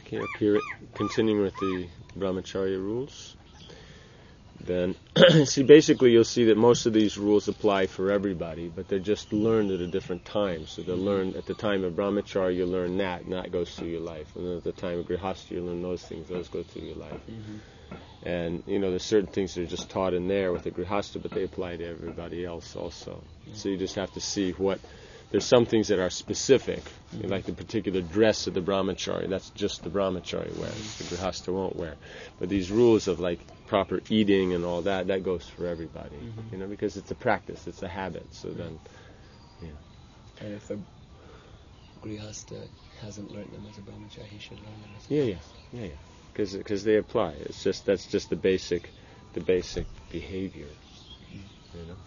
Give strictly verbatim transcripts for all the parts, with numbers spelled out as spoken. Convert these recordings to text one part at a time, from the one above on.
Okay, up here, continuing with the Brahmacharya rules. Then, see, basically you'll see that most of these rules apply for everybody, but they're just learned at a different time. So they're learned at the time of Brahmacharya, you learn that, and that goes through your life. And then at the time of Grihastha, you learn those things, those go through your life. Mm-hmm. And, you know, there's certain things that are just taught in there with the Grihastha, but they apply to everybody else also. Mm-hmm. So you just have to see what... There's some things that are specific, mm-hmm. like the particular dress of the Brahmachari. That's just the Brahmachari wears. Mm-hmm. The Grihastha won't wear. But these rules of like proper eating and all that, that goes for everybody. Mm-hmm. You know, because it's a practice, it's a habit. So mm-hmm. then, yeah. And if a Grihastha hasn't learned them as a Brahmachari, he should learn them as a yeah, yeah, yeah, yeah. Because because they apply. It's just that's just the basic, the basic behavior. Mm-hmm. You know.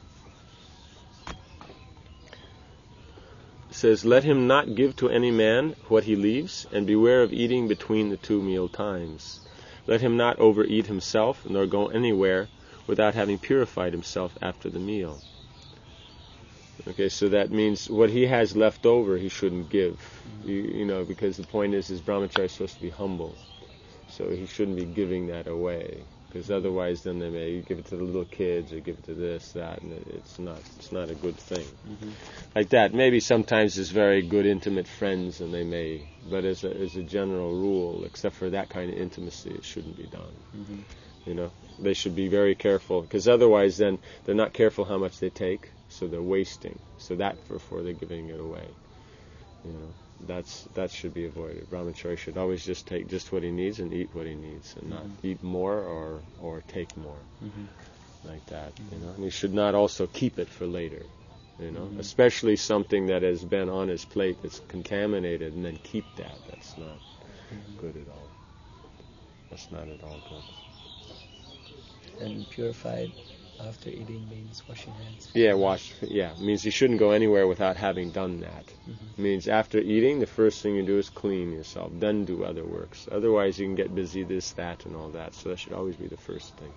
Says, let him not give to any man what he leaves, and beware of eating between the two meal times. Let him not overeat himself, nor go anywhere without having purified himself after the meal. Okay, so that means what he has left over, he shouldn't give. Mm-hmm. You, you know, because the point is, his brahmachari is supposed to be humble, so he shouldn't be giving that away. Because otherwise, then they may give it to the little kids or give it to this, that, and it's not. It's not a good thing. Mm-hmm. Like that, maybe sometimes it's very good intimate friends, and they may. But as a as a general rule, except for that kind of intimacy, it shouldn't be done. Mm-hmm. You know, they should be very careful, because otherwise, then they're not careful how much they take, so they're wasting. So that before they're giving it away. You know. That's that should be avoided. Brahmachari should always just take just what he needs and eat what he needs, and mm-hmm. not eat more or or take more, mm-hmm. like that. Mm-hmm. You know, and he should not also keep it for later. You know, mm-hmm. especially something that has been on his plate that's contaminated, and then keep that. That's not mm-hmm. good at all. That's not at all good. And purified after eating means washing hands. Yeah, wash. Yeah, means you shouldn't go anywhere without having done that. Mm-hmm. Means after eating, the first thing you do is clean yourself, then do other works. Otherwise, you can get busy, this, that, and all that. So that should always be the first thing.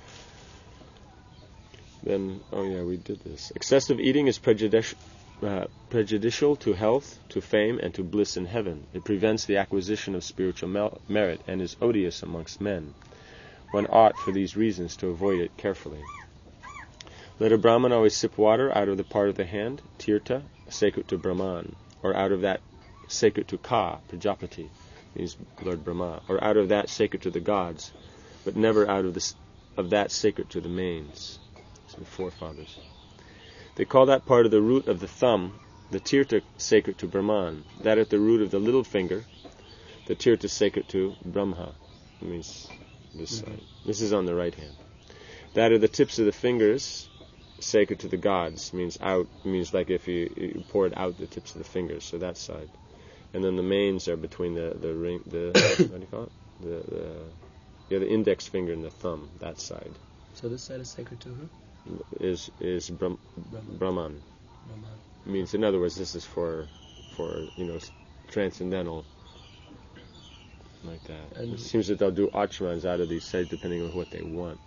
Then, oh yeah, we did this. Excessive eating is prejudicial, uh, prejudicial to health, to fame, and to bliss in heaven. It prevents the acquisition of spiritual mel- merit and is odious amongst men. One ought, for these reasons, to avoid it carefully. Let a Brahman always sip water out of the part of the hand, tirtha, sacred to Brahman, or out of that sacred to Ka, Prajapati, means Lord Brahma, or out of that sacred to the gods, but never out of this of that sacred to the mains, so the forefathers. They call that part of the root of the thumb, the tirtha sacred to Brahman, that at the root of the little finger, the tirtha sacred to Brahma, it means this mm-hmm. side. This is on the right hand. That are the tips of the fingers, sacred to the gods, means out, means like if you, you pour it out the tips of the fingers, so that side. And then the mains are between the the ring, the what do you call it? The the yeah, the index finger and the thumb, that side. So this side is sacred to who? Is is Brahm, Brahman. Brahman. Brahman. Means in other words, this is for for you know transcendental. Like that. And it seems that they'll do achamans out of these sides depending on what they want.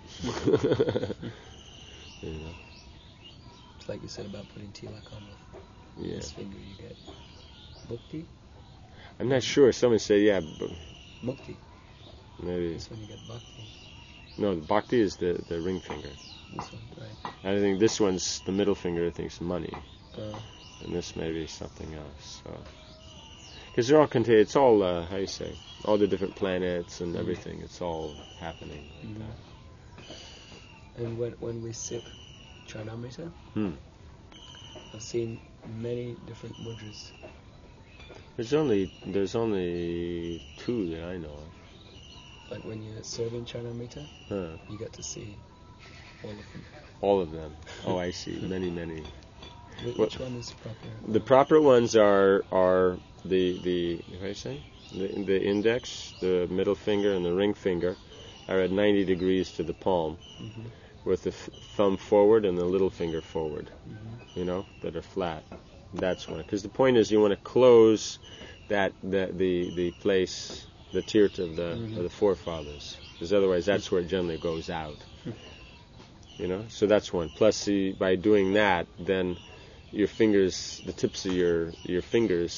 You know. It's like you said about putting tilak on with yeah. this finger, you get mukti. I'm not sure. Someone said, yeah, but mukti. Maybe. This one you get bhakti. No, the bhakti is the, the ring finger. This one, right. I think this one's the middle finger. I think is money, uh, and this may be something else. So. Because they're all contained. It's all uh, how you say, all the different planets and everything. It's all happening like mm-hmm. that. And when when we sip Charnamrita, hmm. I've seen many different mudras. There's only there's only two that I know of. But when you're serving Charnamrita, huh. you get to see all of them. All of them. Oh, I see. Many, many. Which what, one is proper? The proper ones are are the the how do you say the the index, the middle finger, and the ring finger are at ninety degrees to the palm, mm-hmm. with the f- thumb forward and the little finger forward. Mm-hmm. You know, that are flat. That's one. Because the point is, you want to close that the the, the place, the tirtha of the mm-hmm. of the forefathers. Because otherwise, that's where it generally goes out. You know, so that's one. Plus, the, by doing that, then your fingers, the tips of your your fingers,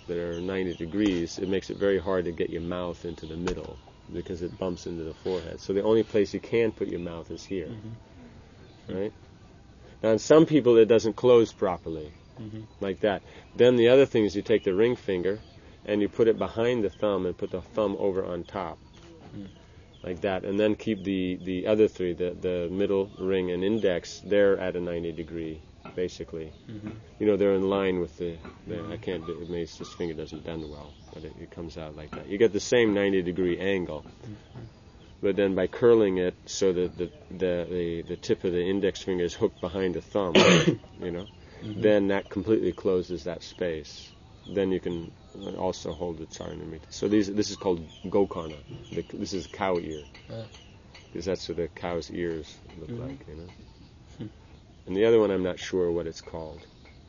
that are ninety degrees, it makes it very hard to get your mouth into the middle because it bumps into the forehead. So the only place you can put your mouth is here, mm-hmm. right? Now, in some people, it doesn't close properly, mm-hmm. like that. Then the other thing is you take the ring finger and you put it behind the thumb and put the thumb over on top, mm. like that. And then keep the, the other three, the, the middle, ring, and index, they're at a ninety degree, basically. Mm-hmm. You know, they're in line with the, the mm-hmm. I can't, it makes, this finger doesn't bend well, but it, it comes out like that. You get the same ninety degree angle. Mm-hmm. But then by curling it so that the the, the, the tip of the index finger is hooked behind the thumb, you know, mm-hmm. then that completely closes that space. Then you can also hold the Charanamrita. So these this is called Gokarna. The, this is cow ear, because that's what the cow's ears look mm-hmm. like, you know. Hmm. And the other one I'm not sure what it's called.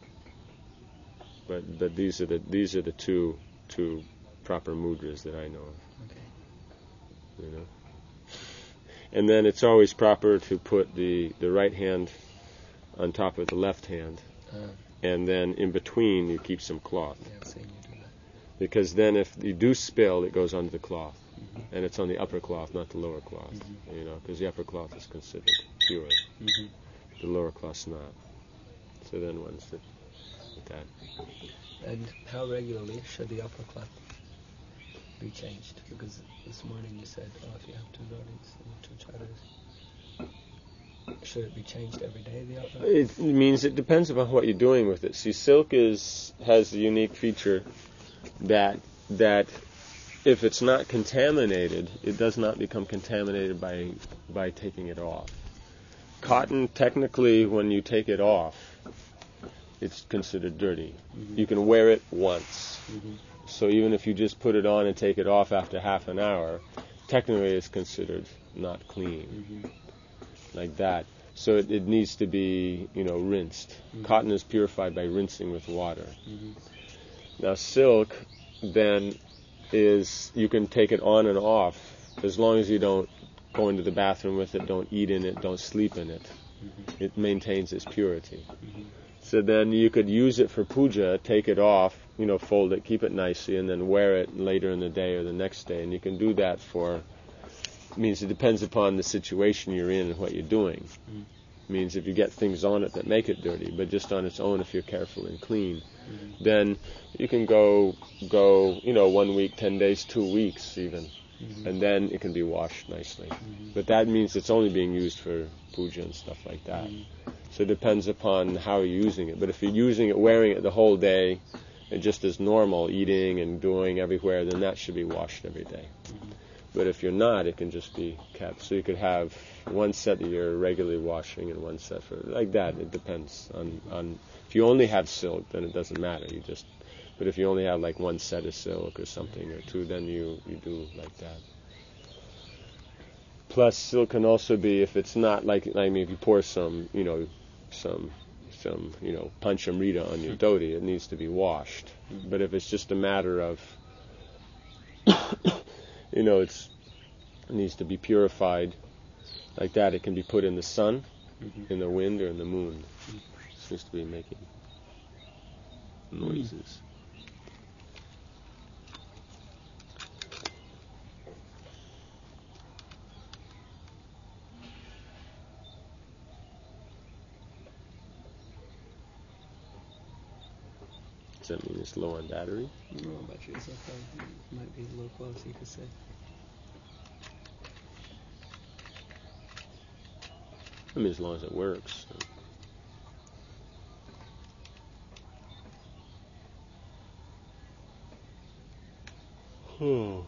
But but these are the these are the two two proper mudras that I know of. Okay. You know. And then it's always proper to put the, the right hand on top of the left hand, uh, and then in between you keep some cloth. Yeah, I've seen you do that. Because then if you do spill, it goes onto the cloth, mm-hmm. and it's on the upper cloth, not the lower cloth. Mm-hmm. You know, because the upper cloth is considered pure, mm-hmm. the lower cloth's not. So then one's like that. And how regularly should the upper cloth be changed? Because this morning you said, oh, if you have two rodents and two charas, should it be changed every day, the upper? It means it depends upon what you're doing with it. See, silk is has the unique feature that that if it's not contaminated, it does not become contaminated by by taking it off. Cotton, technically, when you take it off, it's considered dirty. Mm-hmm. You can wear it once. Mm-hmm. So even if you just put it on and take it off after half an hour, technically it's considered not clean, mm-hmm. like that. So it, it needs to be, you know, rinsed. Mm-hmm. Cotton is purified by rinsing with water. Mm-hmm. Now silk, then, is you can take it on and off as long as you don't go into the bathroom with it, don't eat in it, don't sleep in it. Mm-hmm. It maintains its purity. Mm-hmm. So then you could use it for puja, take it off, you know, fold it, keep it nicely, and then wear it later in the day or the next day. And you can do that for, means it depends upon the situation you're in and what you're doing. Mm. Means if you get things on it that make it dirty, but just on its own if you're careful and clean, mm. then you can go, go, you know, one week, ten days, two weeks even. Mm-hmm. And then it can be washed nicely. Mm-hmm. But that means it's only being used for puja and stuff like that. Mm-hmm. So it depends upon how you're using it. But if you're using it, wearing it the whole day, and just as normal, eating and doing everywhere, then that should be washed every day. Mm-hmm. But if you're not, it can just be kept. So you could have one set that you're regularly washing and one set for, like that. It depends on, on if you only have silk, then it doesn't matter. You just But if you only have like one set of silk or something or two, then you, you do like that. Plus, silk can also be, if it's not like, I mean, if you pour some, you know, some, some, you know, panchamrita on your dhoti, it needs to be washed. Mm-hmm. But if it's just a matter of, you know, it's, it needs to be purified like that, it can be put in the sun, mm-hmm. in the wind, or in the moon. Mm-hmm. It seems to be making noises. Mm-hmm. Does that mean it's low on battery? No, battery's okay. It might be low quality, you could say. I mean, as long as it works. So. Hmm.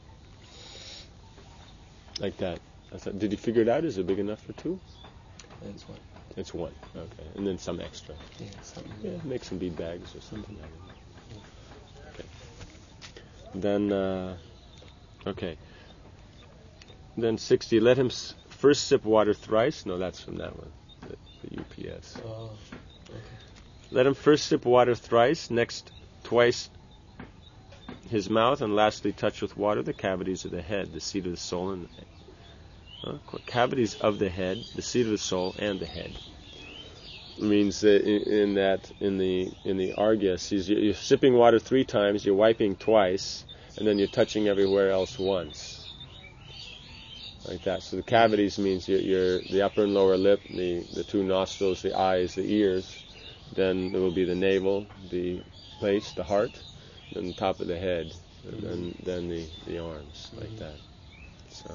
Like that. That's that. Did you figure it out? Is it big enough for two? It's one. It's one. Okay. And then some extra. Yeah, something. Yeah, make some bead bags or something. Okay. Then, uh, okay. Then sixty. Let him s- first sip water thrice. No, that's from that one. The, the U P S. Oh, okay. Let him first sip water thrice. Next, twice his mouth, and lastly, touch with water the cavities of the head, the seat of the soul, and uh, cavities of the head, the seat of the soul, and the head. means that in, in that in the in the argyas, you're, you're sipping water three times, you're wiping twice, and then you're touching everywhere else once, like that. So the cavities means you're, you're the upper and lower lip, the the two nostrils, the eyes, the ears. Then there will be the navel, the place, the heart, then the top of the head, and then then the the arms, like mm-hmm. that. So.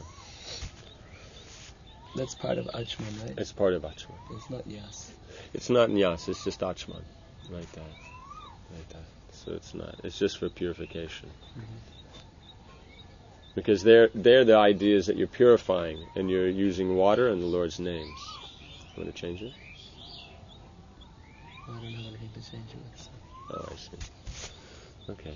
That's part of Achman, right? It's part of Achman. It's not Yas. It's not Nyas, it's just Achman. Like that. Like that. So it's not. It's just for purification. Mm-hmm. Because there, there the idea is that you're purifying and you're using water and the Lord's names. You want to change it? I don't have anything to change it with. So. Oh, I see. Okay.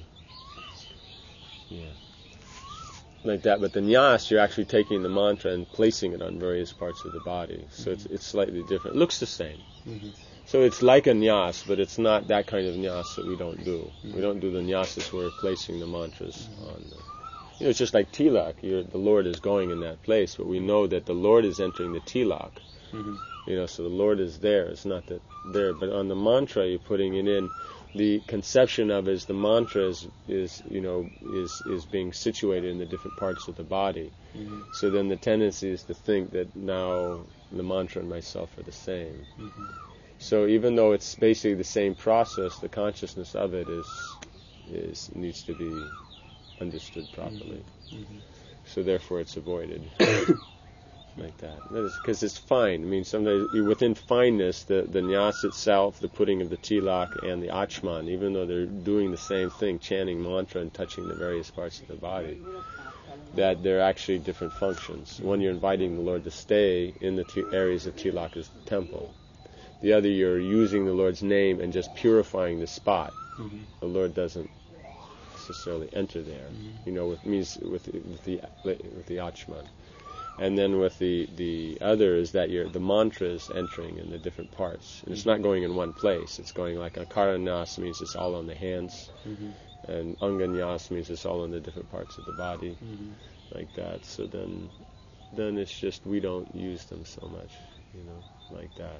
Yeah. Like that, but the Nyas, you're actually taking the mantra and placing it on various parts of the body. So mm-hmm. it's it's slightly different. It looks the same. Mm-hmm. So it's like a Nyas, but it's not that kind of Nyas that we don't do. Mm-hmm. We don't do the Nyasas where we're placing the mantras mm-hmm. on the... You know, it's just like Tilak. You're, the Lord is going in that place, but we know that the Lord is entering the Tilak. Mm-hmm. You know, so the Lord is there. It's not that there. But on the mantra, you're putting it in. The conception of is the mantra is, is you know is is being situated in the different parts of the body. Mm-hmm. So then the tendency is to think that now the mantra and myself are the same. Mm-hmm. So even though it's basically the same process, the consciousness of it is is needs to be understood properly. Mm-hmm. Mm-hmm. So therefore it's avoided. Like that, because it's fine. I mean, sometimes within fineness, the the Nyas itself, the putting of the Tilak, and the Achman, even though they're doing the same thing, chanting mantra and touching the various parts of the body, that they're actually different functions. One, you're inviting the Lord to stay in the t- areas of Tilak as the temple. The other, you're using the Lord's name and just purifying the spot. Mm-hmm. The Lord doesn't necessarily enter there. Mm-hmm. You know, with means with with the with the Achman. And then with the, the other is that you're, the mantra is entering in the different parts. And it's not going in one place. It's going like Akaranyas means it's all on the hands. Mm-hmm. And Anganyas means it's all in the different parts of the body. Mm-hmm. Like that. So then then it's just we don't use them so much, you know, like that.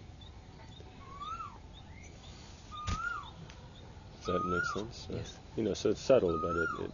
Does that make sense? Yes. Uh, you know, so it's subtle, but it... it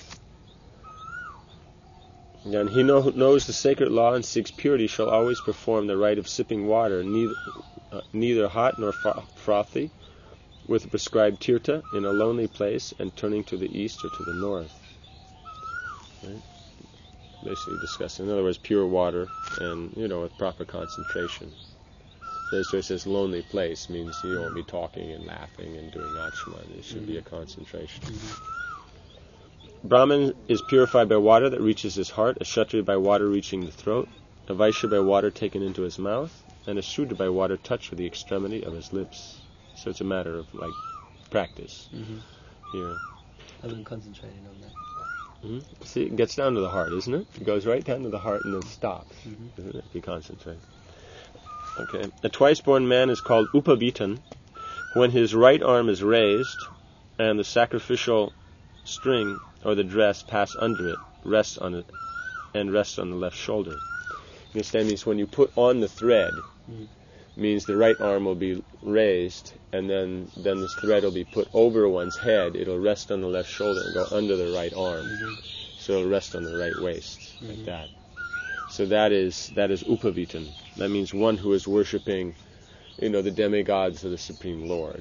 And he know, knows the sacred law and seeks purity shall always perform the rite of sipping water, neither, uh, neither hot nor frothy, with the prescribed tirtha in a lonely place and turning to the east or to the north. Right? Basically discussing, in other words, pure water and, you know, with proper concentration. So it says lonely place means you won't be talking and laughing and doing achman. It should mm-hmm. be a concentration. Mm-hmm. Brahman is purified by water that reaches his heart, a Kshatriya by water reaching the throat, a Vaishya by water taken into his mouth, and a Shudra by water touched with the extremity of his lips. So it's a matter of, like, practice mm-hmm. here. I've been concentrating on that. Mm-hmm. See, it gets down to the heart, isn't it? It goes right down to the heart and then stops, mm-hmm. isn't it, if you concentrate. Okay. A twice-born man is called Upavitan when his right arm is raised and the sacrificial string or the dress pass under it, rests on it, and rests on the left shoulder. You understand? Means when you put on the thread, mm. means the right arm will be raised, and then then this thread will be put over one's head. It'll rest on the left shoulder and go under the right arm, mm-hmm. so it'll rest on the right waist, mm-hmm. like that. So that is that is Upavitan. That means one who is worshiping, you know, the demigods of the Supreme Lord.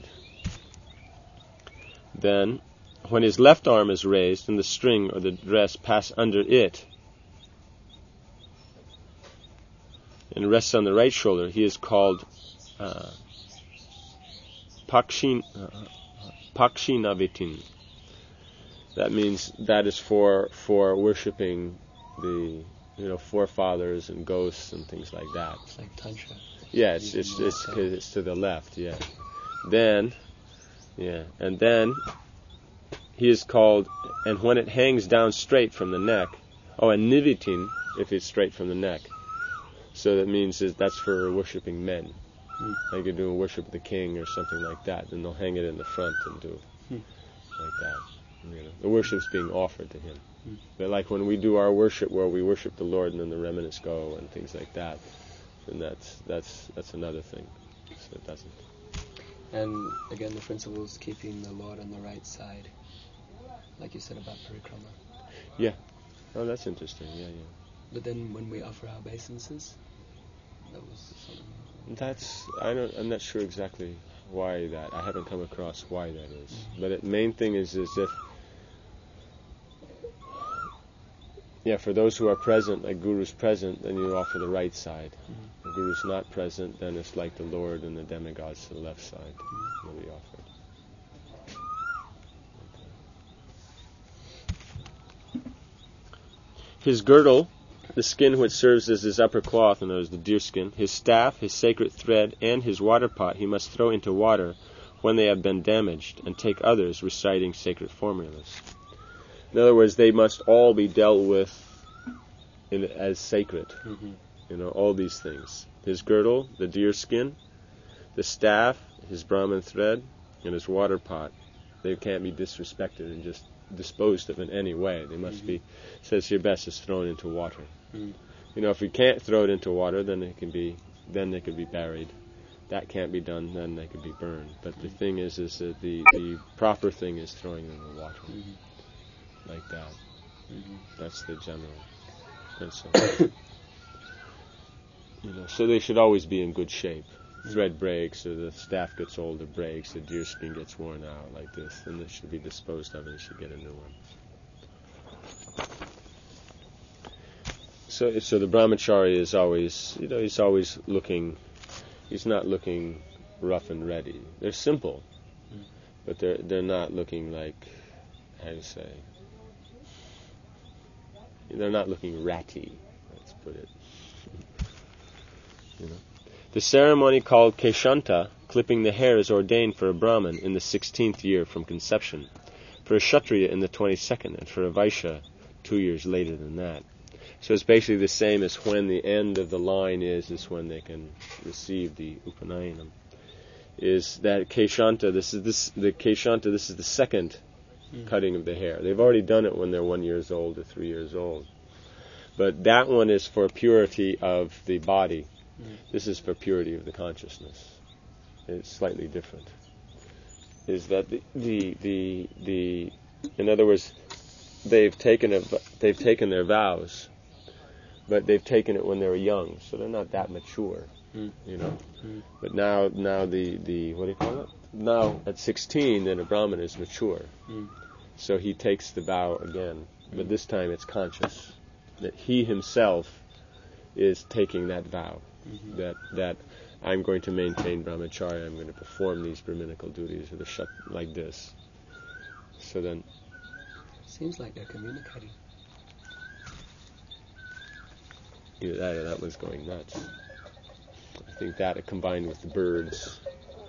Then, when his left arm is raised and the string or the dress pass under it and rests on the right shoulder, he is called uh, Pakshin, uh, Pakshinavitin. That means that is for for worshipping the you know forefathers and ghosts and things like that. It's like tantra. Yeah, it's it's it's, it's, it's to the left. Yeah. Then, yeah, and then. He is called, and when it hangs down straight from the neck, oh, and nivitin, if it's straight from the neck. So that means that that's for worshipping men. Mm. Like you're doing worship of the king or something like that, then they'll hang it in the front and do mm. like that. You know, the worship's being offered to him. Mm. But like when we do our worship where we worship the Lord and then the remnants go and things like that, then that's that's that's another thing. So it doesn't. And again, the principle is keeping the Lord on the right side, like you said about parikrama. Yeah. Oh, that's interesting. Yeah, yeah. But then when we offer our obeisances, that was something. That's I don't. I'm not sure exactly why that. I haven't come across why that is. Mm-hmm. But the main thing is, is if yeah, for those who are present, like Guru's present, then you offer the right side. Mm-hmm. If Guru's not present, then it's like the Lord and the demigods to the left side Mm-hmm. will be offered. His girdle, the skin which serves as his upper cloth, and that is the deer skin, his staff, his sacred thread, and his water pot he must throw into water when they have been damaged, and take others reciting sacred formulas. In other words, they must all be dealt with in, as sacred. Mm-hmm. You know, all these things. His girdle, the deer skin, the staff, his Brahman thread, and his water pot. They can't be disrespected and just disposed of in any way. They must mm-hmm. be, says here, best is thrown into water. Mm. You know, if we can't throw it into water, then it can be, then they could be buried. That can't be done, then they could be burned. But mm-hmm. the thing is, is that the, the proper thing is throwing them in the water. Mm-hmm. Like that. Mm-hmm. That's the general principle. You know, so they should always be in good shape. Thread breaks, or the staff gets old, it breaks, the deer skin gets worn out like this, and this should be disposed of and you should get a new one. So so the brahmachari is always, you know, he's always looking, he's not looking rough and ready. They're simple, mm. but they're they're not looking like, how do you say, they're not looking ratty, let's put it. You know. The ceremony called Keshanta, clipping the hair, is ordained for a Brahmin in the sixteenth year from conception, for a Kshatriya in the twenty-second, and for a Vaishya two years later than that. So it's basically the same as when the end of the line is, is when they can receive the Upanayanam. Is that Keshanta, this is this the Keshanta, this is the second mm. cutting of the hair. They've already done it when they're one years old or three years old. But that one is for purity of the body. Mm. This is for purity of the consciousness. It's slightly different. Is that the the the, the in other words, they've taken a, they've taken their vows, but they've taken it when they were young, so they're not that mature, mm. you know. Mm. But now now the, the what do you call it? Now at sixteen, then a Brahmin is mature, mm. so he takes the vow again, mm. but this time it's conscious that he himself is taking that vow. Mm-hmm. That that I'm going to maintain brahmacharya, I'm going to perform these brahminical duties or the shut like this. So then, seems like they're communicating. Yeah, that that was going nuts. I think that combined with the birds.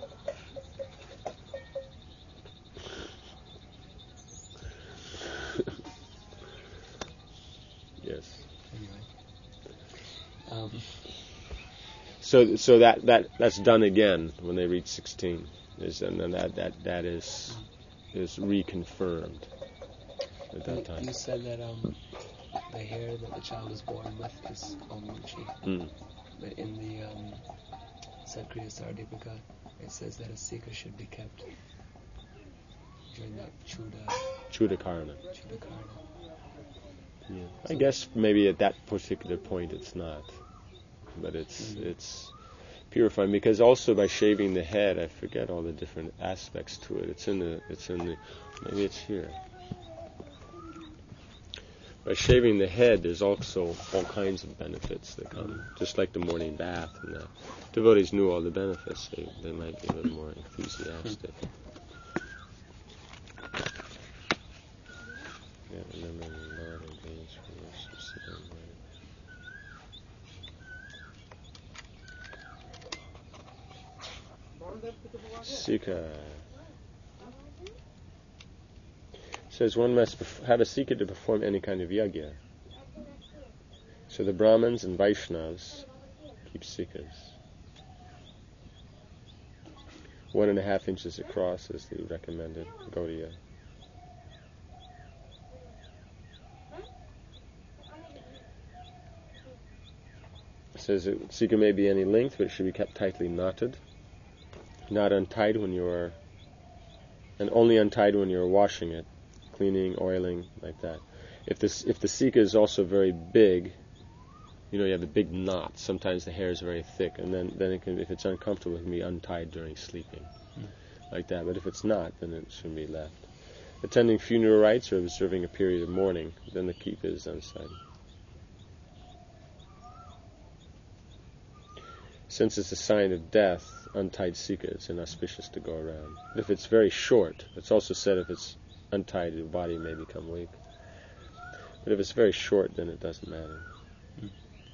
Yes. Anyway. Um. So, so that, that that's done again when they reach sixteen, is and then that that that is is reconfirmed at that you, time. You said that um, the hair that the child is born with is Omuchi, mm. but in the um, Satkriya Sardipika, it says that a seeker should be kept during that Chuda Chudakarna. Chudakarna. Yeah, I guess maybe at that particular point it's not. But it's mm-hmm. it's purifying, because also by shaving the head, I forget all the different aspects to it. It's in the it's in the maybe it's here. By shaving the head, there's also all kinds of benefits that come, just like the morning bath. And that. Devotees knew all the benefits; they they might be a little more enthusiastic. Yeah, remember a lot of days for this. Sika says one must perf- have a Sika to perform any kind of yajna. So the Brahmins and Vaishnavas keep Sikas. One and a half inches across is the recommended Gaudiya. It says that Sika may be any length, but it should be kept tightly knotted. not untied when you are, and only untied when you are washing it, cleaning, oiling, like that. If this, if the sika is also very big, you know, you have a big knot. Sometimes the hair is very thick, and then, then it can, if it's uncomfortable, it can be untied during sleeping, mm. like that. But if it's not, then it should be left. Attending funeral rites or observing a period of mourning, then the kipa is untied. Since it's a sign of death, untied sika is inauspicious to go around. But if it's very short, it's also said if it's untied, the body may become weak. But if it's very short, then it doesn't matter. Mm.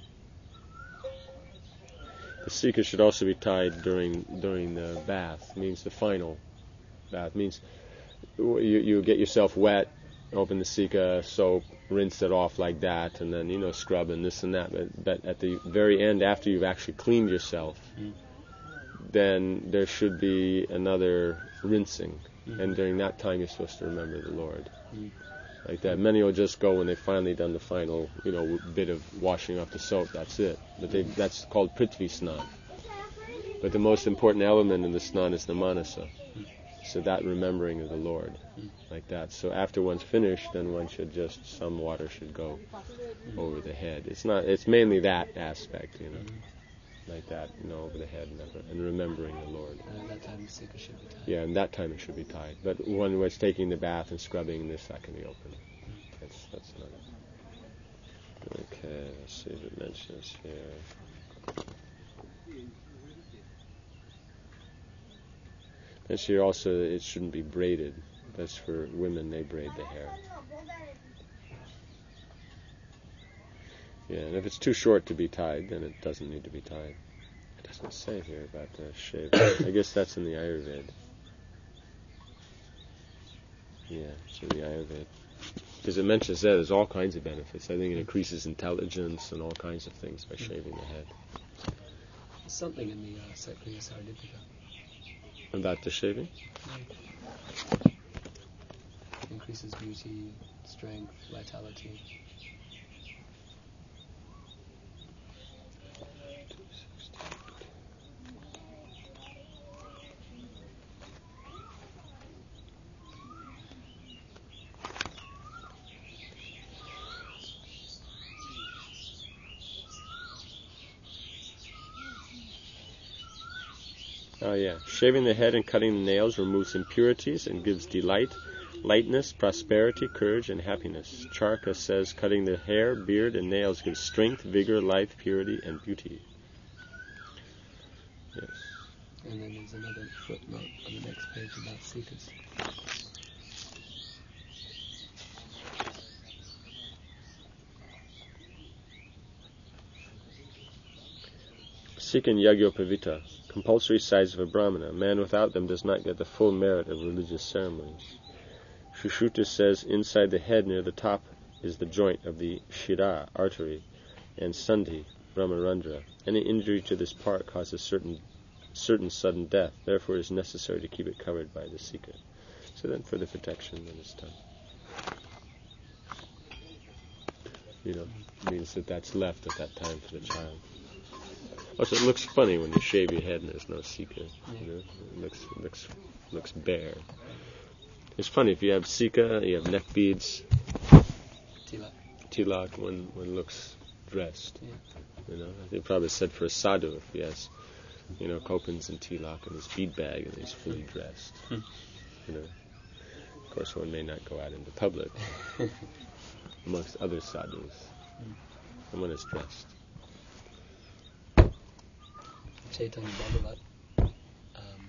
The sika should also be tied during during the bath. Means the final bath. Means you you get yourself wet, open the sika, soap, rinse it off like that, and then, you know, scrub and this and that. But, but at the very end, after you've actually cleaned yourself, mm. then there should be another rinsing. Mm. And during that time, you're supposed to remember the Lord. Mm. Like that. Many will just go when they've finally done the final, you know, bit of washing off the soap. That's it. But they, that's called prithvi snan. But the most important element in the snan is the manasa. So that remembering of the Lord, like that. So after one's finished, then one should just, some water should go over the head. It's not. It's mainly that aspect, you know, like that, you know, over the head and, and remembering the Lord. And at that time the sika should be tied. Yeah, and that time it should be tied. But when it's taking the bath and scrubbing, this that can be open. That's that's not it. Okay, let's see if it mentions here. And here also, it shouldn't be braided. That's for women, they braid the hair. Yeah, and if it's too short to be tied, then it doesn't need to be tied. It doesn't say here about the shave. I guess that's in the Ayurveda. Yeah, it's in the Ayurveda. Because it mentions that there's all kinds of benefits. I think it increases intelligence and all kinds of things by shaving the head. There's something in the uh, Satkriya Saradipika. About the shaving? Yeah. Increases beauty, strength, vitality. Oh yeah, shaving the head and cutting the nails removes impurities and gives delight, lightness, prosperity, courage, and happiness. Charaka says cutting the hair, beard, and nails gives strength, vigor, life, purity, and beauty. Yes. And then there's another footnote on the next page about sikas. Sika and Yagyopavita, compulsory sides of a Brahmana. A man without them does not get the full merit of religious ceremonies. Sushruta says inside the head near the top is the joint of the shira, artery, and sandhi, brahmarandra. Any injury to this part causes certain certain sudden death. Therefore it is necessary to keep it covered by the sika. So then for the protection, then it's done. You know, means that that's left at that time for the child. Also, it looks funny when you shave your head and there's no sika. You know, it looks looks looks bare. It's funny if you have sika, you have neck beads, tilak. Tilak, one one looks dressed. Yeah. You know, I think probably said for a sadhu if he has, you know, kopans and tilak in his bead bag and he's fully dressed. Hmm. You know, of course, one may not go out into public amongst other sadhus. Hmm. Someone is dressed. Chaitanya Bhagavat, um,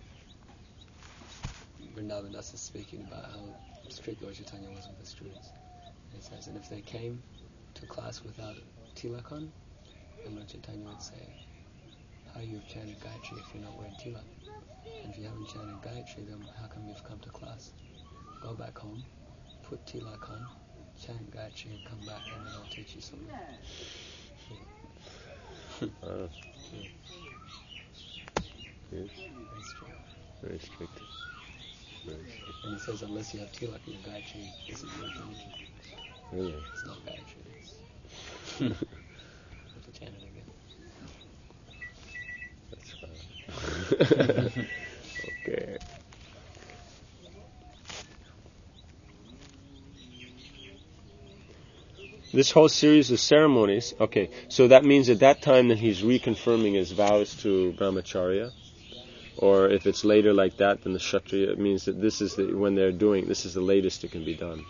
Vrindavan Das is speaking about how strict Lord Chaitanya was with the students. He says, and if they came to class without tilak on, then Lord Chaitanya would say, how you've chanted Gayatri if you're not wearing tilak? And if you haven't chanted Gayatri, then how come you've come to class? Go back home, put tilak on, chant Gayatri and come back and then I'll teach you something. uh, yeah. Yes. Very strict. Very strict. Very strict. And he says, unless you have tilak in your Gayatri, isn't your religion. Really? It's not Gayatri. It's have to chant it again. That's fine. Okay. This whole series of ceremonies, okay, so that means at that time that he's reconfirming his vows to Brahmacharya, or if it's later like that, then the Kshatriya, it means that this is the, when they're doing, this is the latest it can be done.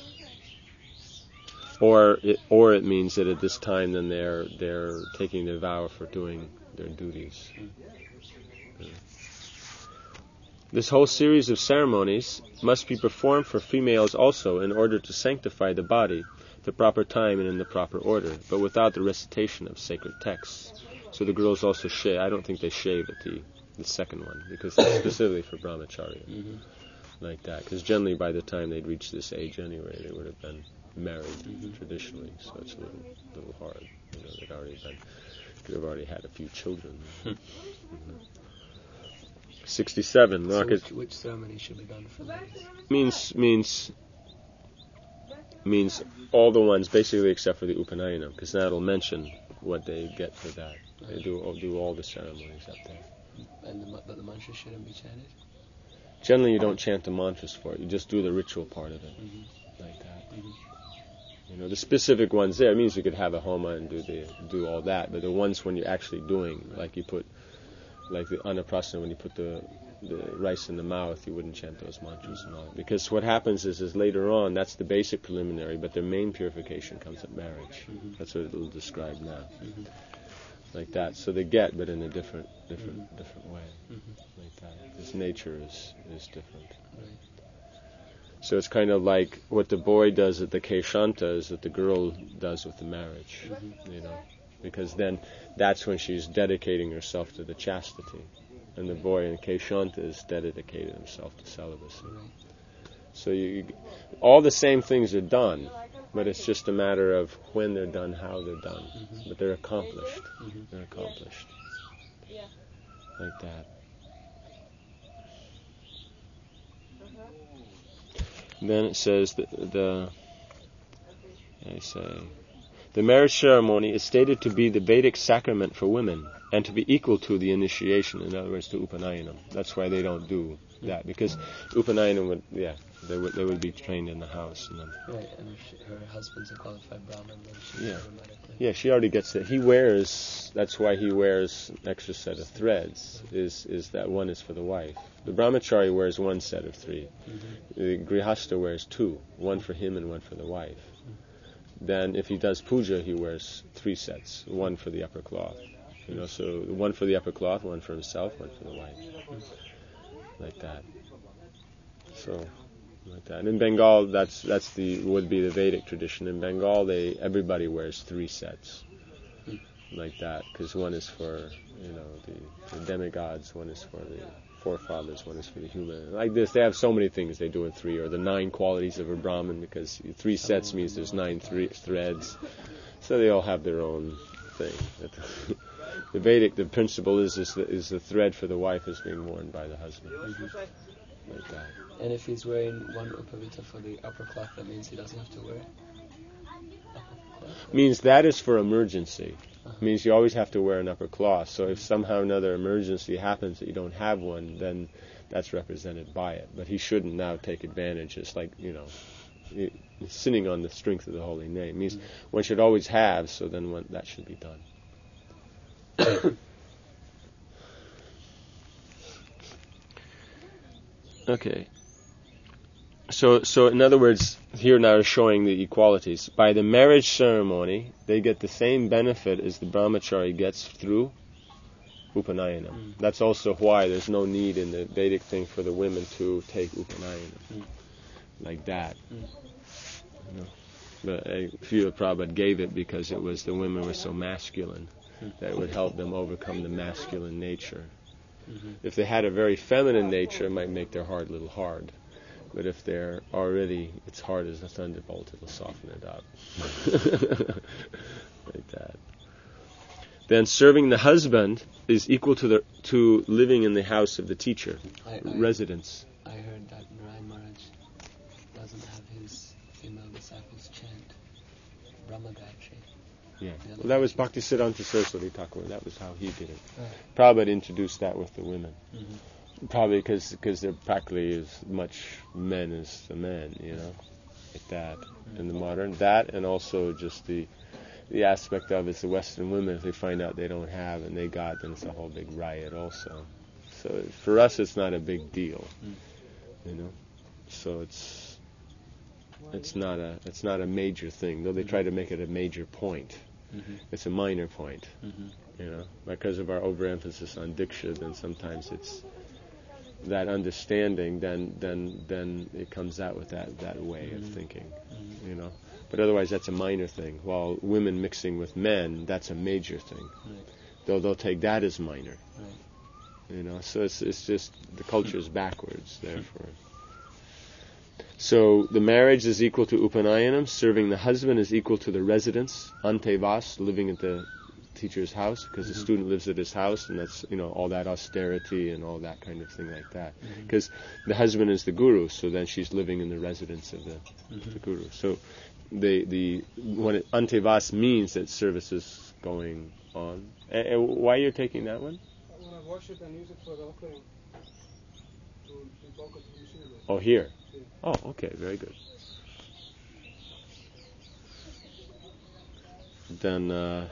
Or it, or it means that at this time then they're they're taking their vow for doing their duties. Yeah. This whole series of ceremonies must be performed for females also in order to sanctify the body, the proper time and in the proper order, but without the recitation of sacred texts. So the girls also shave. I don't think they shave at the, the second one, because it's specifically for brahmacharya, mm-hmm. like that. Because generally by the time they'd reached this age anyway, they would have been married mm-hmm. traditionally, so it's a little, little hard. You know, they'd already been, could have already had a few children. mm-hmm. sixty-seven. So which, which ceremony should be done for ladies? Means means means all the ones basically except for the Upanayana, because that'll mention what they get for that. They do all, do all the ceremonies up there. And the, but the mantra shouldn't be chanted? Generally, you don't chant the mantras for it. You just do the ritual part of it, mm-hmm. like that. Mm-hmm. You know, the specific ones there, it means you could have a homa and do the do all that, but the ones when you're actually doing, like you put, like the Annaprasana, when you put the the rice in the mouth, you wouldn't chant those mantras and all. Because what happens is, is later on, that's the basic preliminary, but their main purification comes at marriage. Mm-hmm. That's what it'll describe now. Mm-hmm. Like that. So they get, but in a different different mm-hmm. different way. Mm-hmm. Like that. This nature is, is different. Right. So it's kind of like what the boy does at the Keshanta is what the girl does with the marriage. Mm-hmm. You know, because then that's when she's dedicating herself to the chastity. And the boy in Keshanta is dedicated himself to celibacy. Right. So you, all the same things are done, but it's just a matter of when they're done, how they're done. Mm-hmm. But they're accomplished. Mm-hmm. They're accomplished. Like that. Then it says that the, I say, the marriage ceremony is stated to be the Vedic sacrament for women and to be equal to the initiation, in other words, to Upanayanam. That's why they don't do that, because Upanayanam would, yeah, they would they would be trained in the house. And then, right, and if she, her husband's a qualified Brahmin, then she's yeah. automatically... Yeah, she already gets it. He wears, that's why he wears an extra set of threads, is is that one is for the wife. The Brahmachari wears one set of three. Mm-hmm. The Grihastha wears two, one for him and one for the wife. Mm-hmm. Then if he does puja, he wears three sets, one for the upper cloth. You know, so one for the upper cloth, one for himself, one for the wife. Mm-hmm. Like that. So, like that. And in Bengal, that's that's the would be the Vedic tradition. In Bengal, they everybody wears three sets, mm. like that, because one is for you know the, the demigods, one is for the forefathers, one is for the human. Like this, they have so many things they do in three, or the nine qualities of a Brahmin, because three sets means there's nine three threads. So they all have their own thing. The Vedic, the principle is is the, is the thread for the wife is being worn by the husband. Mm-hmm. Like that. And if he's wearing one upavita for the upper cloth, that means he doesn't have to wear upper cloth? Means that is for emergency. Uh-huh. Means you always have to wear an upper cloth. So if somehow another emergency happens that you don't have one, then that's represented by it. But he shouldn't now take advantage. It's like, you know, sinning on the strength of the holy name. It means mm-hmm. one should always have, so then one, that should be done. Okay. So, so in other words, here now is showing the equalities. By the marriage ceremony, they get the same benefit as the brahmachari gets through Upanayanam. Mm. That's also why there's no need in the Vedic thing for the women to take Upanayanam. Mm. Like that. Mm. You know? But I feel Prabhupada gave it because it was the women were so masculine. That would help them overcome the masculine nature. Mm-hmm. If they had a very feminine nature, it might make their heart a little hard. But if they're already, it's hard as a thunderbolt, it'll soften it up. Like that. Then serving the husband is equal to the to living in the house of the teacher, I, I, residence. I heard that Narayan Maharaj doesn't have his female disciples chant Brahma Gayatri. Yeah. The Well, that was Bhaktisiddhanta Saraswati Thakur. That was how he did it. Right. Prabhupada introduced that with the women. Mm-hmm. Probably because because they're practically as much men as the men, you know, like that. Mm-hmm. In the modern, that and also just the the aspect of it's the Western women, if they find out they don't have and they got, then it's a whole big riot also. So for us, it's not a big deal, Mm. you know. So it's it's not a it's not a major thing, though they try to make it a major point. Mm-hmm. It's a minor point, Mm-hmm. you know, because of our overemphasis on diksha. Then sometimes it's that understanding. Then then then it comes out with that that way Mm-hmm. of thinking, Mm-hmm. you know. But otherwise, that's a minor thing. While women mixing with men, that's a major thing. Right. Though they'll take that as minor, Right. you know. So it's it's just the culture is backwards, therefore. So the marriage is equal to upanayanam. Serving the husband is equal to the residence, antevas, living at the teacher's house, because Mm-hmm. the student lives at his house, and that's, you know, all that austerity and all that kind of thing like that. Mm-hmm. Because the husband is the guru, so then she's living in the residence of the, Mm-hmm. the guru. So the the when it, antevas means that service is going on. And, and why you're taking that one? When I wash it and use it for the offering, to be broken to the machine. Oh, here. Sí. Oh, okay, very good. Then, uh,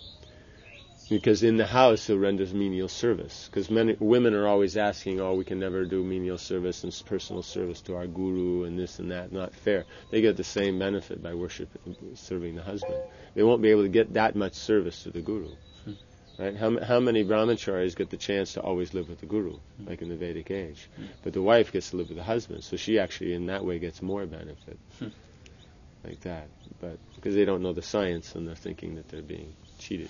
because in the house it renders menial service. Because many women are always asking, "Oh, we can never do menial service and s- personal service to our guru and this and that." Not fair. They get the same benefit by worshiping, serving the husband. They won't be able to get that much service to the guru. Hmm. Right? How, m- how many brahmacharis get the chance to always live with the guru, like in the Vedic age? But the wife gets to live with the husband, so she actually in that way gets more benefit. Hmm. Like that. But because they don't know the science and they're thinking that they're being cheated.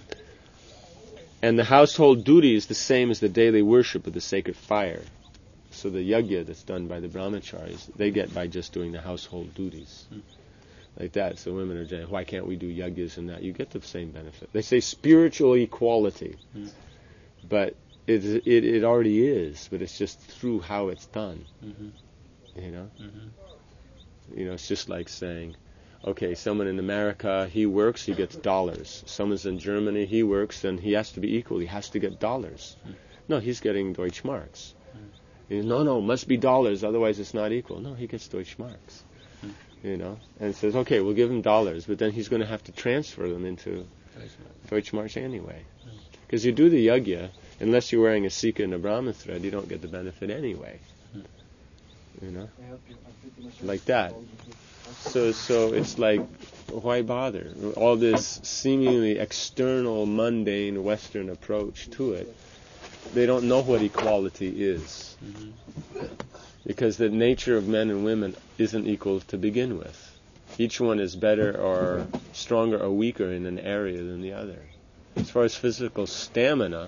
And the household duty is the same as the daily worship of the sacred fire. So the yajna that's done by the brahmacharis, they get by just doing the household duties. Hmm. Like that. So women are saying, why can't we do yajnas and that? You get the same benefit. They say spiritual equality. Hmm. But it, it it already is, but it's just through how it's done. Mm-hmm. You know? Mm-hmm. You know, it's just like saying, okay, someone in America, he works, he gets dollars. Someone's in Germany, he works, and he has to be equal. He has to get dollars. Mm. No, he's getting Deutschmarks. Mm. You know, no, no, must be dollars, otherwise it's not equal. No, he gets Deutschmarks. Mm. You know, and it says, okay, we'll give him dollars, but then he's going to have to transfer them into Deutschmarks anyway. Because you do the yajna, unless you're wearing a sikha and a brahma thread, you don't get the benefit anyway. Mm. You know, like that. So, so it's like, why bother? All this seemingly external, mundane Western approach to it, they don't know what equality is. Mm-hmm. Because the nature of men and women isn't equal to begin with. Each one is better or stronger or weaker in an area than the other. As far as physical stamina,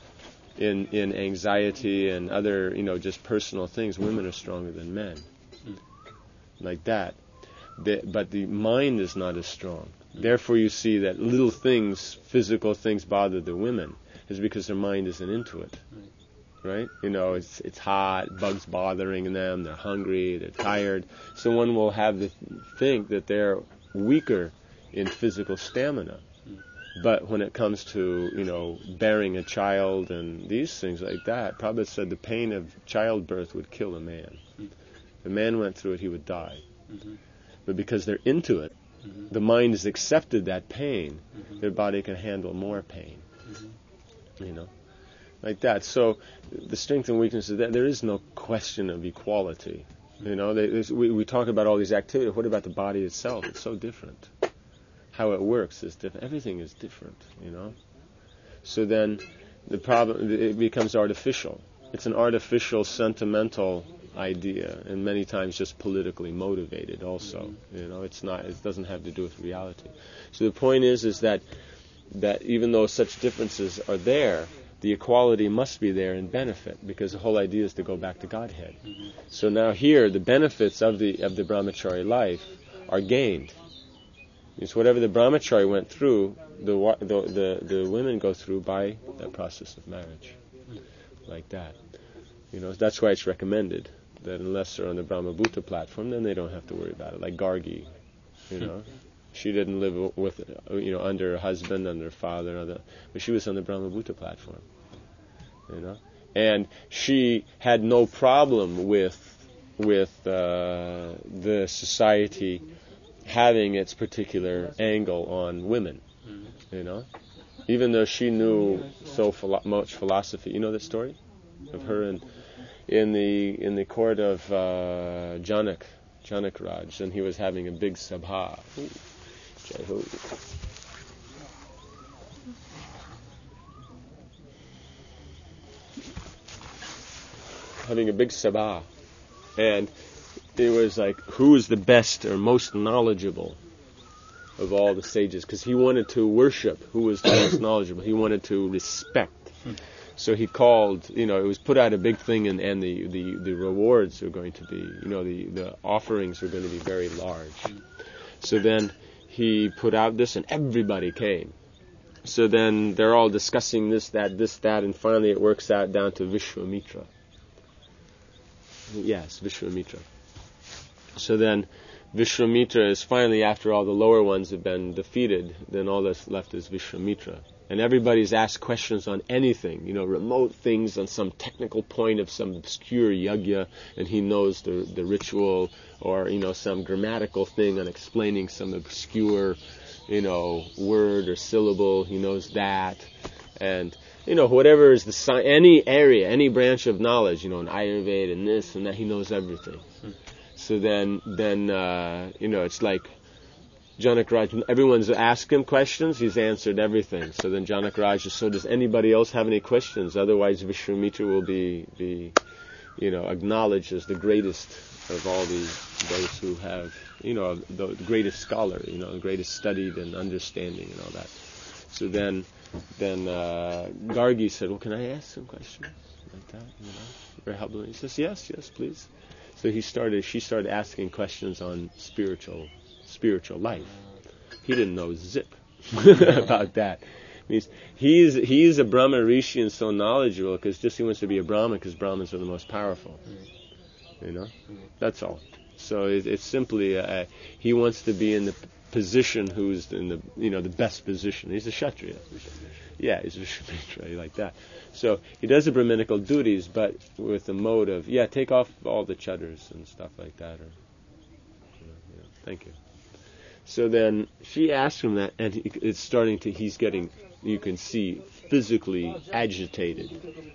in in anxiety and other, you know, just personal things, women are stronger than men. Mm. Like that. The, but the mind is not as strong. Therefore you see that little things, physical things, bother the women, is because their mind isn't into it. Right. Right? You know, it's it's hot, bugs bothering them, they're hungry, they're tired. So one will have to think that they're weaker in physical stamina. Mm. But when it comes to, you know, bearing a child and these things like that, Prabhupada said the pain of childbirth would kill a man. Mm. If a man went through it, he would die. Mm-hmm. But because they're into it, Mm-hmm. the mind has accepted that pain, Mm-hmm. their body can handle more pain. Mm-hmm. You know, like that. So the strength and weakness of that, there is no question of equality. You know, they, we, we talk about all these activities. What about the body itself? It's so different. How it works is different. Everything is different, you know. So then the problem, it becomes artificial. It's an artificial, sentimental idea, and many times just politically motivated also. Mm-hmm. You know, it's not, it doesn't have to do with reality. So the point is, is that that even though such differences are there, the equality must be there in benefit, because the whole idea is to go back to Godhead. Mm-hmm. So now here, the benefits of the of the brahmachari life are gained. It's whatever the brahmachari went through, the the the, the women go through by that process of marriage, mm-hmm. like that. You know, that's why it's recommended that unless they're on the Brahmabhuta platform, then they don't have to worry about it. Like Gargi, you know, She didn't live with, you know, under her husband, under her father, other, but she was on the Brahmabhuta platform, you know. And she had no problem with with uh, the society having its particular angle on women, you know. Even though she knew so philo- much philosophy, you know that story of her in in the in the court of uh, Janak, Janak Raj, and he was having a big sabha. Ooh, Jai Ho. Having a big sabha, and it was like, who is the best or most knowledgeable of all the sages? Because he wanted to worship who was the most knowledgeable. He wanted to respect. So he called, you know, it was put out a big thing, and, and the, the, the rewards were going to be, you know, the, the offerings were going to be very large. So then he put out this, and everybody came. So then they're all discussing this, that, this, that, and finally it works out down to Vishwamitra. Yes, Vishwamitra. So then Vishwamitra is finally, after all the lower ones have been defeated, then all that's left is Vishwamitra. And everybody's asked questions on anything, you know, remote things on some technical point of some obscure yajna, and he knows the the ritual, or, you know, some grammatical thing on explaining some obscure, you know, word or syllable, he knows that. And, you know, whatever is the sci- any area, any branch of knowledge, you know, in Ayurveda and this and that, he knows everything. Hmm. So then, then uh, you know, it's like Janak Raj, everyone's asked him questions, he's answered everything. So then Janak Raj is, so does anybody else have any questions? Otherwise Vishwamitra will be, be, you know, acknowledged as the greatest of all the those who have, you know, the, the greatest scholar, you know, the greatest studied and understanding and all that. So then, then uh, Gargi said, well, can I ask some questions like that? You know, very helpful. He says, yes, yes, please. So he started. She started asking questions on spiritual, spiritual life. He didn't know zip about that. Means he's he's a Brahma Rishi and so knowledgeable because just he wants to be a Brahmin because Brahmins are the most powerful. You know, that's all. So it, it's simply uh, he wants to be in the position who's in the, you know, the best position. He's a Kshatriya. Yeah, he's a Vishwamitra, like that. So he does the Brahminical duties, but with the mode of, yeah, take off all the chudders and stuff like that. Or, you know, you know, thank you. So then she asked him that, and he, it's starting to, he's getting, you can see, physically agitated.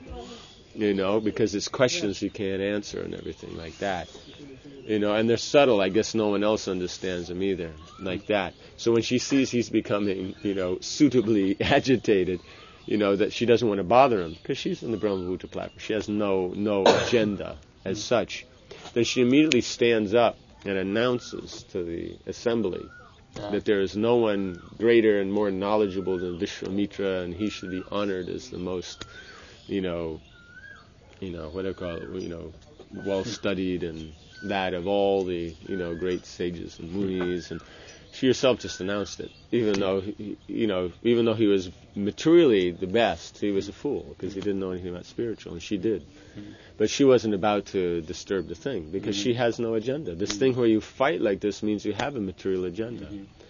You know, because it's questions he can't answer and everything like that. You know, and they're subtle. I guess no one else understands them either, like that. So when she sees he's becoming, you know, suitably agitated, you know, that she doesn't want to bother him, because she's in the Brahmabhuta platform. She has no no agenda as such. Then she immediately stands up and announces to the assembly that there is no one greater and more knowledgeable than Vishwamitra, and he should be honored as the most, you know, you know, what do I call it, you know, well-studied and that of all the, you know, great sages and munis, and she herself just announced it. Even though, he, you know, even though he was materially the best, he was a fool because he didn't know anything about spiritual, and she did. Mm-hmm. But she wasn't about to disturb the thing because mm-hmm. she has no agenda. This mm-hmm. thing where you fight like this means you have a material agenda,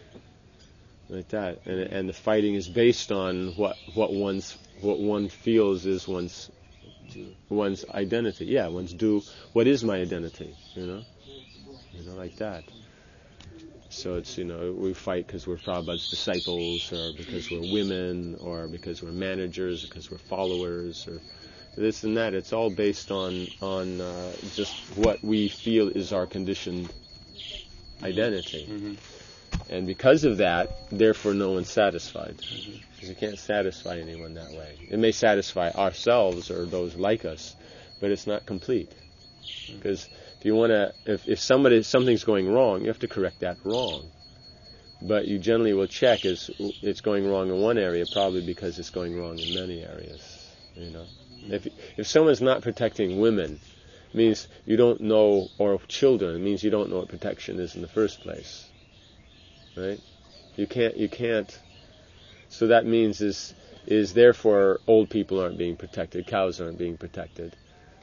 mm-hmm. like that, and and the fighting is based on what what one's what one feels is one's. one's identity. Yeah, one's due. What is my identity? You know, you know, like that. So it's, you know, we fight because we're Prabhupada's disciples, or because we're women, or because we're managers, or because we're followers, or this and that. It's all based on on uh, just what we feel is our conditioned identity. Mm-hmm. And because of that, therefore no one's satisfied. Mm-hmm. Because you can't satisfy anyone that way. It may satisfy ourselves or those like us, but it's not complete. Because if you want to, if, if somebody, something's going wrong, you have to correct that wrong. But you generally will check is it's going wrong in one area, probably because it's going wrong in many areas. You know, if if someone's not protecting women, it means you don't know, or children, it means you don't know what protection is in the first place. Right? You can't. You can't. So that means is is therefore old people aren't being protected, cows aren't being protected,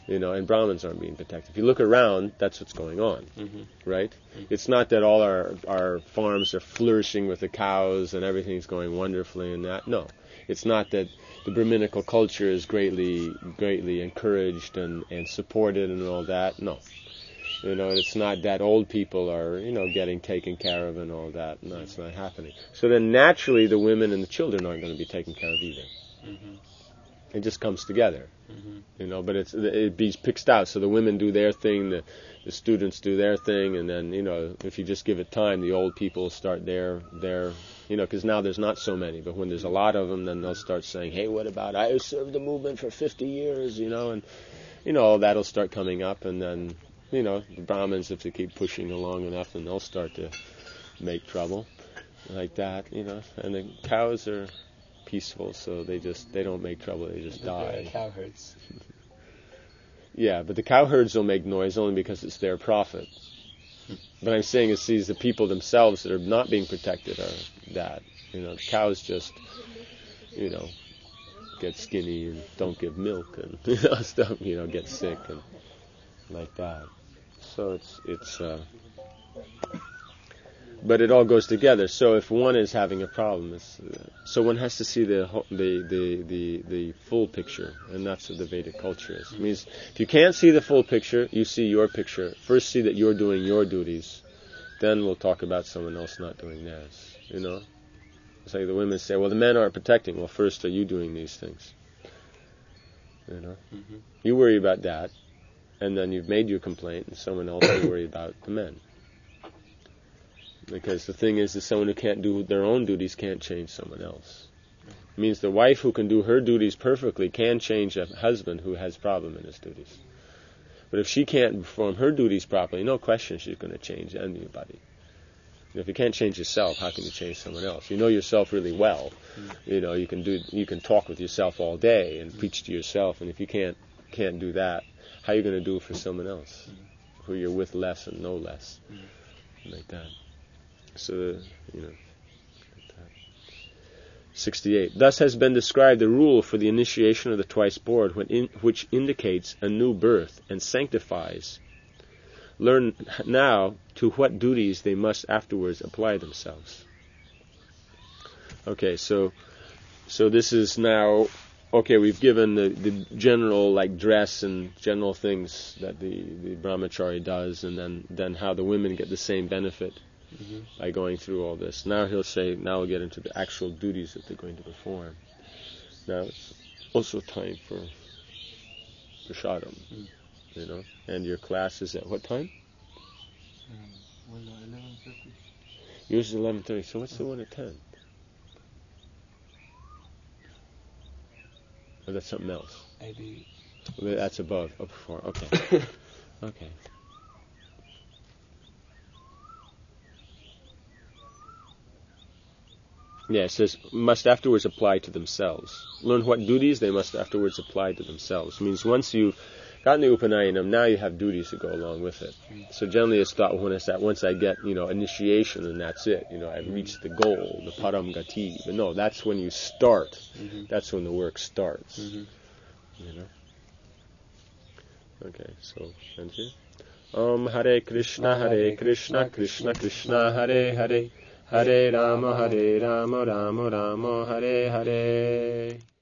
You know, and Brahmins aren't being protected. If you look around, that's what's going on, Mm-hmm. right? Mm-hmm. It's not that all our our farms are flourishing with the cows and everything's going wonderfully and that. No, it's not that the Brahminical culture is greatly greatly encouraged and, and supported and all that. No, you know, it's not that old people are, you know, getting taken care of and all that. No, it's not happening. So then naturally, the women and the children aren't going to be taken care of either. Mm-hmm. It just comes together. Mm-hmm. You know, but it's it be picked out. So the women do their thing, the the students do their thing, and then, you know, if you just give it time, the old people start their their, you know, because now there's not so many, but when there's a lot of them, then they'll start saying, hey, what about I served the movement for fifty years, you know, and you know that'll start coming up, and then, you know, the Brahmins, if they keep pushing along enough, then they'll start to make trouble like that, you know, and the cows are peaceful, so they just they don't make trouble, they just But die. they're cow herds. Yeah, but the cow herds will make noise only because it's their profit. But I'm saying is these the people themselves that are not being protected are that. You know, the cows just, you know, get skinny and don't give milk and you know, stuff, you know, get sick and like that. So it's it's uh but it all goes together. So if one is having a problem, it's, uh, so one has to see the, ho- the the the the full picture, and that's what the Vedic culture is. It means if you can't see the full picture, you see your picture. First, see that you're doing your duties. Then we'll talk about someone else not doing theirs. You know, it's like the women say, "Well, the men aren't protecting." Well, first, are you doing these things? You know, Mm-hmm. you worry about that, and then you've made your complaint, and someone else will worry about the men. Because the thing is, that someone who can't do their own duties can't change someone else. It means the wife who can do her duties perfectly can change a husband who has problem in his duties. But if she can't perform her duties properly, no question she's going to change anybody. And if you can't change yourself, how can you change someone else? You know yourself really well. Mm. You know you can do you can talk with yourself all day and preach to yourself. And if you can't can't do that, how are you going to do it for someone else, Mm. who you're with less and no less, Mm. like that? So, you know, sixty-eight. Thus has been described the rule for the initiation of the twice board, when in, which indicates a new birth and sanctifies. Learn now to what duties they must afterwards apply themselves. Okay, so so this is now, okay, we've given the, the general, like, dress and general things that the, the brahmachari does, and then, then how the women get the same benefit. Mm-hmm. By going through all this. Now he'll say, now we'll get into the actual duties that they're going to perform. Now it's also time for prasadam, Mm. you know. And your class is at what time? Um, well, uh, eleven fifty. Yours is eleven thirty. So what's the one at ten? Oh, that's something else. Maybe. Well, that's above, up before. Okay. Okay. Yeah, it says, must afterwards apply to themselves. Learn what duties they must afterwards apply to themselves. It means once you've gotten the Upanayanam, now you have duties to go along with it. Mm. So generally it's thought when it's that once I get, you know, initiation, and that's it. You know, I've reached the goal, the param gati. But no, that's when you start. Mm-hmm. That's when the work starts. Mm-hmm. You know? Okay, so, and here. Om Hare Krishna, Hare Krishna, Krishna Krishna, Hare Hare. Hare Rama, Hare Rama, Rama Rama, Hare Hare.